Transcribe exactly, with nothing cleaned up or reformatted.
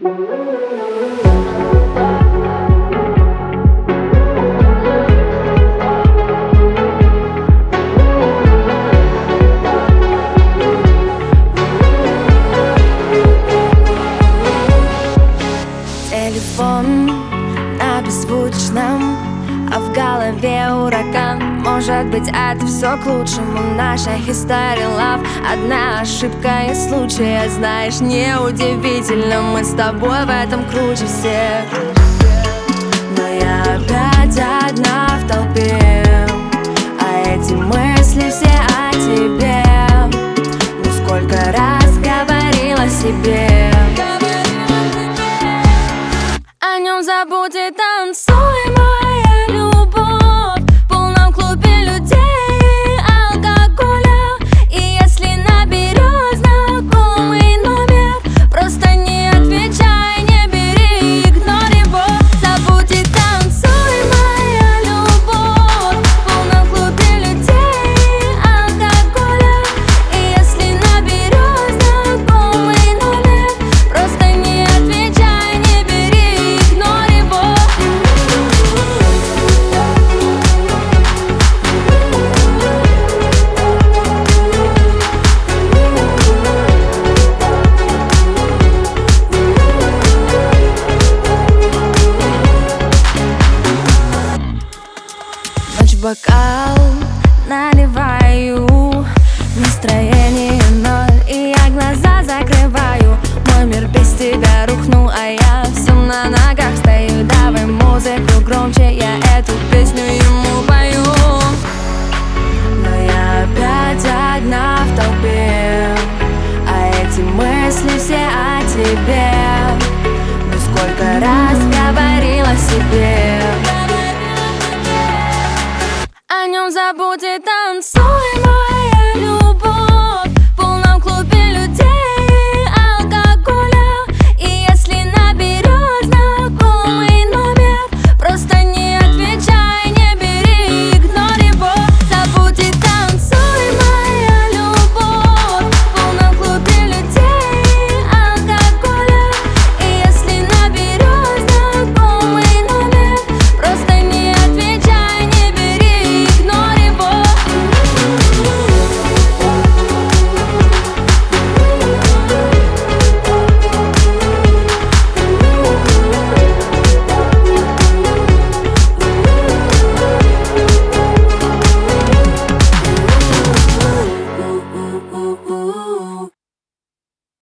Телефон на беззвучном, а в голове ураган. Может быть, это все к лучшему. Наша история love, одна ошибка из случая. Знаешь, неудивительно, мы с тобой в этом круче всех. Но я опять одна в толпе, а эти мысли все о тебе. Ну сколько раз говорила себе, о нем забудь и танцуй, моя любовь. В полном клубе людей и алкоголя. И если наберешь знакомый номер, просто не отвечай, не бери, игнорь его. Забудь и танцуй, моя любовь. В полном клубе людей и алкоголя. И если наберешь знакомый номер, просто не отвечай, не бери, игнорь его. Ночь, бокал наливаю, настроение ноль, и я глаза закрываю. Мой мир без тебя рухнул, а я все на ногах стою. Давай музыку громче, я эту песню ему пою. Но я опять одна в толпе, а эти мысли все о тебе. Ну сколько раз говорила себе, о нем забудь и танцуй.